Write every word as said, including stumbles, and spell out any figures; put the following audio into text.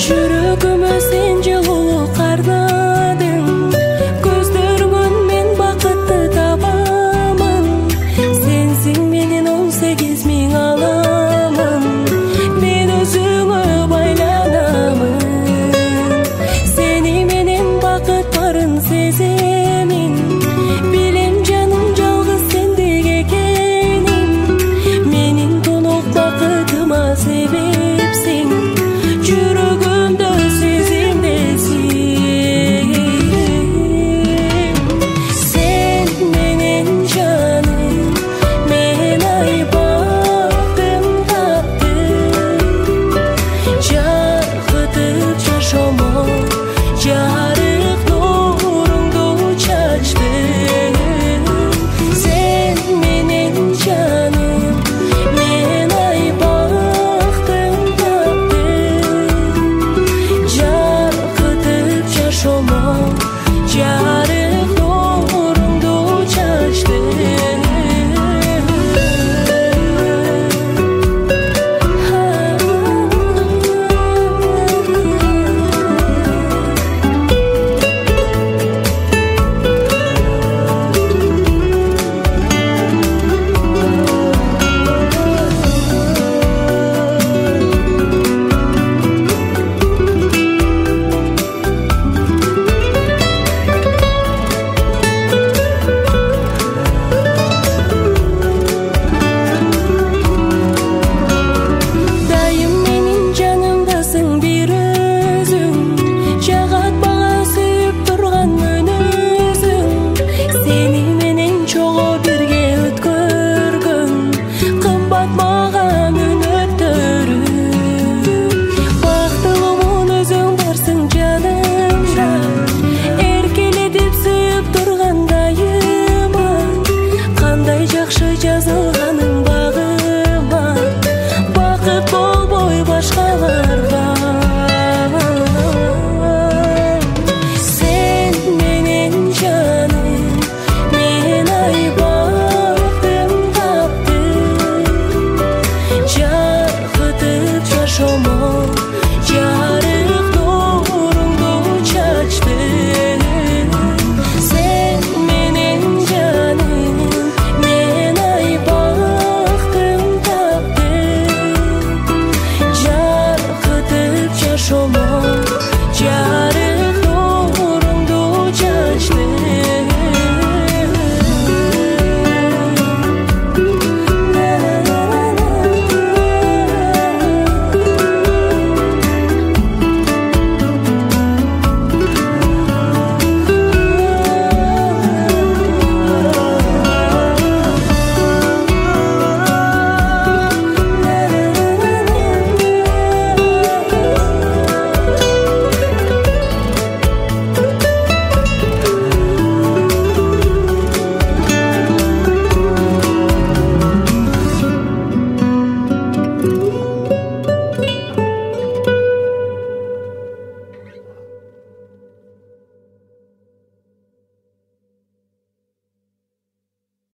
жүрөгүмө сен жылуу карнадың, көздөрүңөн мен бакытты табамын. Сенсиң менин он сегиз миң аламын, мен өзүңө байланамын. Сени менен бакыт барын сеземин, билем жаным жалгыз сендик экенин. Менин тонок бакытыма себепсиң, жүрөгүмдө сезимдесиң. Сен менен жаным, мен айбактым таптым, жаркытып жашомо жарык нуруңду чачтым. Сен менен жаным, мен айбактым таптым, жаркытып жашомо жарык нуруңду чачтым. Дайым менин жанымдасың бир өзүң, жагатпаган сүйүп турган мүнөзүң. Сени менен чогуу бирге өткөргөн кымбат мага мүнөттөрүм. Бактылуумун өзүң барсың жанымда, эркелетип сүйүп турган дайыма. Кандай жакшы жазылганың багыма, бакыт болбой башкаларга. Сен менен жаным, мен айбактым таптым, жаркытып жашомо